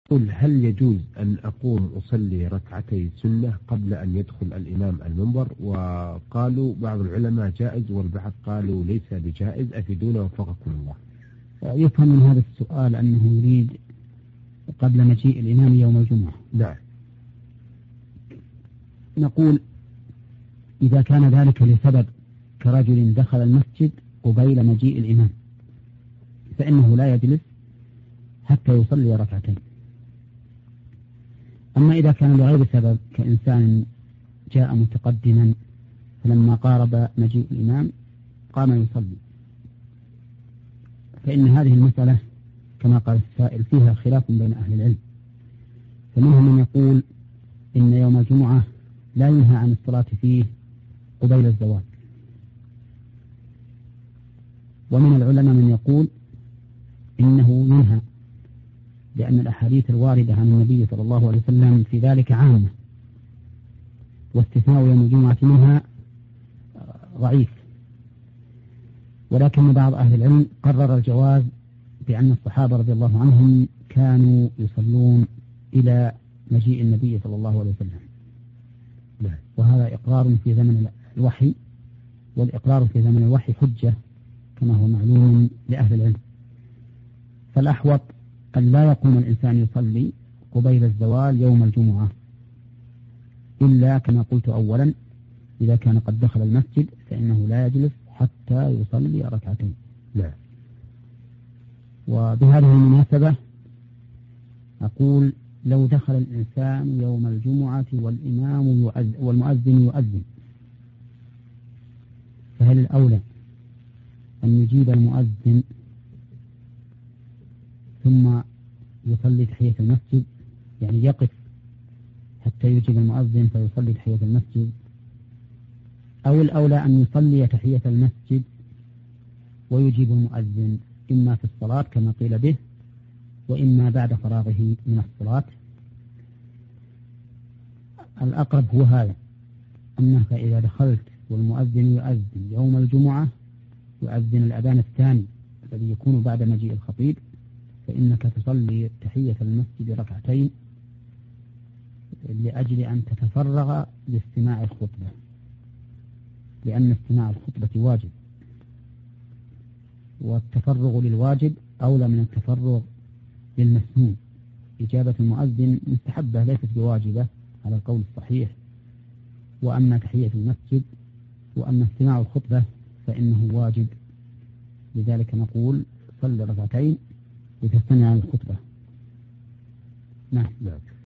قل هل يجوز أن أقوم أصلي ركعتي سنة قبل أن يدخل الإمام المنبر؟ وقالوا بعض العلماء جائز والبعض قالوا ليس بجائز، أفيدونا وفقكم الله. يفهم من هذا السؤال أنه يريد قبل مجيء الإمام يوم الجمعة. نعم. نقول إذا كان ذلك لسبب كرجل دخل المسجد قبيل مجيء الإمام فإنه لا يجلس حتى يصلي ركعتين. أما إذا كان لغير سبب كإنسان جاء متقدما فلما قارب مجيء الإمام قام يصلي، فإن هذه المسألة كما قال السائل فيها خلاف بين أهل العلم، فمنهم من يقول إن يوم الجمعة لا ينهى عن الصلاة فيه قبيل الزوال، ومن العلماء من يقول إنه ينهى، لأن الأحاديث الواردة عن النبي صلى الله عليه وسلم في ذلك عامة، واستثناء يوم الجمعة منها ضعيف. ولكن بعض أهل العلم قرر الجواز بأن الصحابة رضي الله عنهم كانوا يصلون إلى مجيء النبي صلى الله عليه وسلم، وهذا إقرار في زمن الوحي، والإقرار في زمن الوحي حجة كما هو معلوم لأهل العلم. فالأحوط أن لا يقوم الإنسان يصلي قبيل الزوال يوم الجمعة، إلا كما قلت أولا إذا كان قد دخل المسجد فإنه لا يجلس حتى يصلي ركعتين. لا. وبهذه المناسبة أقول لو دخل الإنسان يوم الجمعة والمؤذن يؤذن، فهل الأولى أن يجيب المؤذن ثم يصلي تحية المسجد، يعني يقف حتى يجيب المؤذن فيصلي تحية المسجد، أو الأولى أن يصلي تحية المسجد ويجيب المؤذن إما في الصلاة كما قيل به وإما بعد فراغه من الصلاة؟ الأقرب هو هذا، أنك إذا دخلت والمؤذن يؤذن يوم الجمعة يؤذن الأذان الثاني الذي يكون بعد مجيء الخطيب، فإنك تصلي تحية المسجد ركعتين لأجل أن تتفرغ لاستماع الخطبة، لأن استماع الخطبة واجب، والتفرغ للواجب أولى من التفرغ للمسنون. إجابة المؤذن مستحبة ليست بواجبة على القول الصحيح، وأما تحية المسجد وأما استماع الخطبة فإنه واجب، لذلك نقول صل ركعتين لتستمع الخطبة. نعم.